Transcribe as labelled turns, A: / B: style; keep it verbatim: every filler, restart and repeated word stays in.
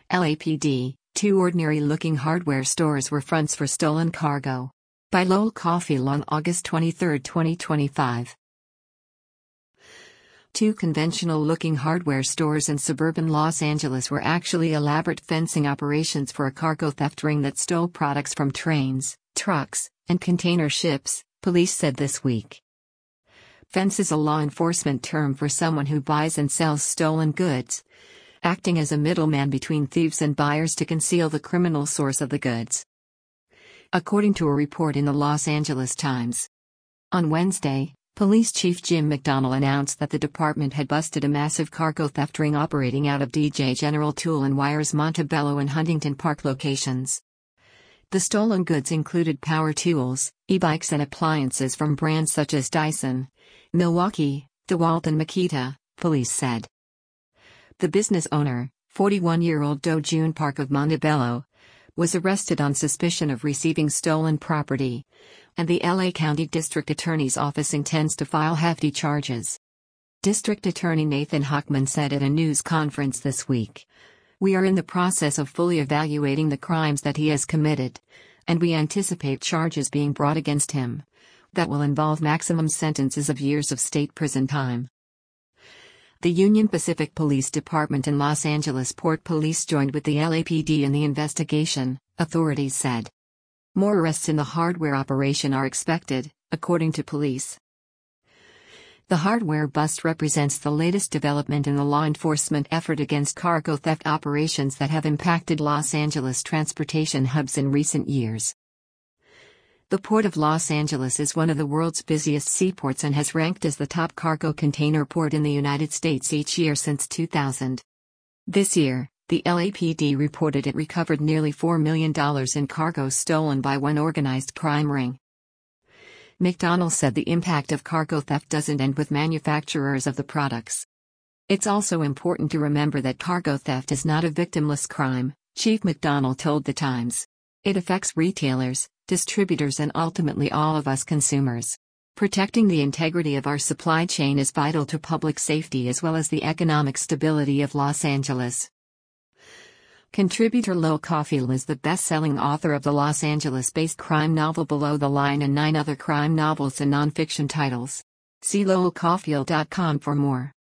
A: L A P D, two ordinary-looking hardware stores were fronts for stolen cargo. By Lowell Caulfield on August twenty-third, twenty twenty-five. Two conventional-looking hardware stores in suburban Los Angeles were actually elaborate fencing operations for a cargo theft ring that stole products from trains, trucks, and container ships, police said this week. Fence is a law enforcement term for someone who buys and sells stolen goods, acting as a middleman between thieves and buyers to conceal the criminal source of the goods, according to a report in the Los Angeles Times. On Wednesday, Police Chief Jim McDonnell announced that the department had busted a massive cargo theft ring operating out of D J General Tool and Wire's Montebello and Huntington Park locations. The stolen goods included power tools, e-bikes and appliances from brands such as Dyson, Milwaukee, DeWalt and Makita, police said. The business owner, forty-one-year-old Do June Park of Montebello, was arrested on suspicion of receiving stolen property, and the L A County District Attorney's Office intends to file hefty charges. District Attorney Nathan Hochman said at a news conference this week, "We are in the process of fully evaluating the crimes that he has committed, and we anticipate charges being brought against him that will involve maximum sentences of years of state prison time." The Union Pacific Police Department and Los Angeles Port Police joined with the L A P D in the investigation, authorities said. More arrests in the hardware operation are expected, according to police. The hardware bust represents the latest development in the law enforcement effort against cargo theft operations that have impacted Los Angeles transportation hubs in recent years. The Port of Los Angeles is one of the world's busiest seaports and has ranked as the top cargo container port in the United States each year since two thousand. This year, the L A P D reported it recovered nearly four million dollars in cargo stolen by one organized crime ring. McDonnell said the impact of cargo theft doesn't end with manufacturers of the products. It's also important to remember that cargo theft is not a victimless crime, Chief McDonnell told The Times. It affects retailers, distributors and ultimately all of us consumers. Protecting the integrity of our supply chain is vital to public safety as well as the economic stability of Los Angeles. Contributor Lowell Caulfield is the best-selling author of the Los Angeles-based crime novel Below the Line and nine other crime novels and nonfiction titles. See lowell caulfield dot com for more.